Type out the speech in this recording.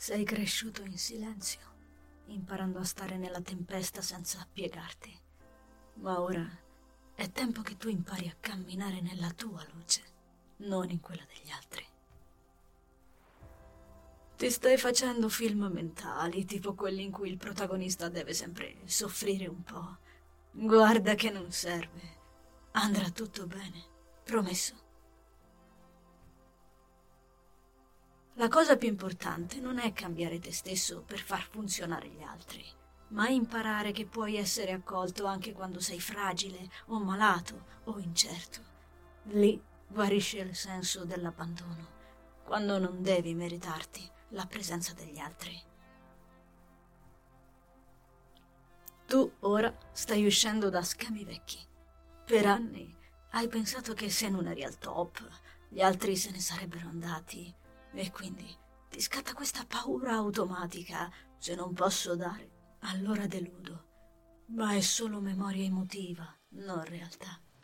Sei cresciuto in silenzio, imparando a stare nella tempesta senza piegarti. Ma ora è tempo che tu impari a camminare nella tua luce, non in quella degli altri. Ti stai facendo film mentali, tipo quelli in cui il protagonista deve sempre soffrire un po'. Guarda che non serve. Andrà tutto bene, promesso. La cosa più importante non è cambiare te stesso per far funzionare gli altri, ma imparare che puoi essere accolto anche quando sei fragile o malato o incerto. Lì guarisce il senso dell'abbandono, quando non devi meritarti la presenza degli altri. Tu ora stai uscendo da schemi vecchi. Per anni hai pensato che se non eri al top, gli altri se ne sarebbero andati e quindi ti scatta questa paura automatica. Se non posso dare, allora deludo. Ma è solo memoria emotiva, non realtà.